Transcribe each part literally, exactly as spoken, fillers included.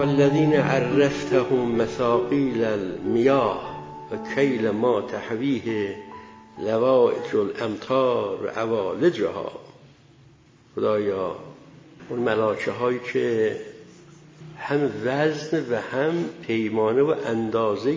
والذین عرفتهم مثاقیل المیاه و کیل ما تحویه لوائج الامطار و عوالجها. خدایا اون ملاچه هایی که هم وزن و هم پیمانه و اندازه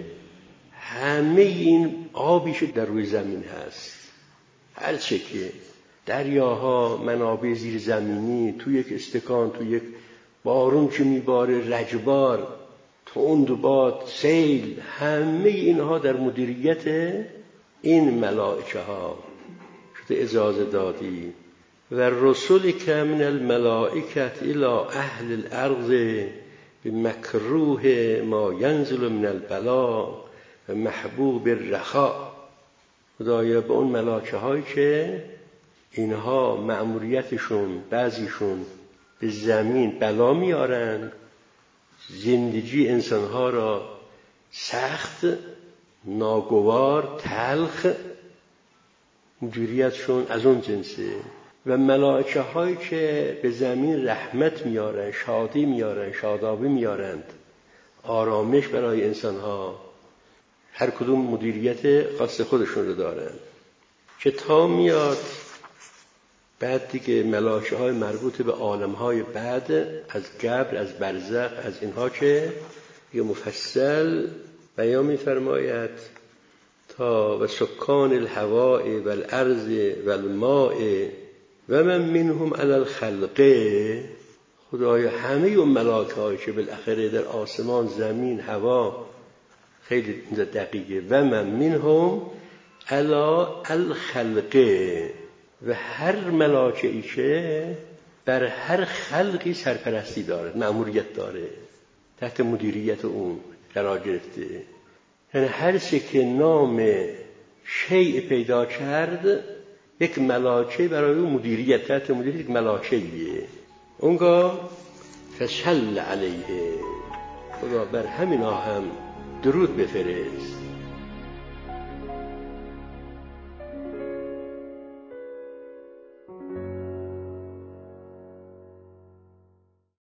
همه این آبی که در روی زمین هست، هر چه که دریاها، منابع زیر زمینی، تو یک استکان، تو یک بارون که میباره، رجبار، تند و باد، سیل، همه اینها در مدیریت این ملائکه ها شده اجازه دادی. و رسول که من الملائکت الى اهل الارض بمکروه ما ینزل من البلا و محبوب الرخاء. خدایا به اون ملائکه هایی که اینها مأموریتشون بعضیشون به زمین بلا میارن، زندگی انسانها را سخت، ناگوار، تلخ، مدیریتشون از اون جنسه. و ملائکه هایی که به زمین رحمت میارن، شادی میارن، شادابی میارند، آرامش برای انسانها، هر کدوم مدیریت خاص خودشون رو دارن. که تا میاد بعد دیگه ملائکه های مربوط به عالم های بعد، از قبر، از برزخ، از اینها که یه مفصل بیان میفرماید تا و سکان الهواء و الارض و الماء و من منهم علی الخلق. خدایا همه اون ملائکه هایی که بالاخره در آسمان، زمین، هوا، خیلی دقیقه، و من منهم علی الخلق، و هر ملائکه ای که بر هر خلقی سرپرستی داره، مأموریت داره، تحت مدیریت اون قرار گرفته. یعنی هر چه که نام شیء پیدا کرد، یک ملائکه برای اون مدیریت، تحت مدیریت یک ملائکه‌ایه. اونگاه فصل علیه، خدا بر همینا هم درود بفرست.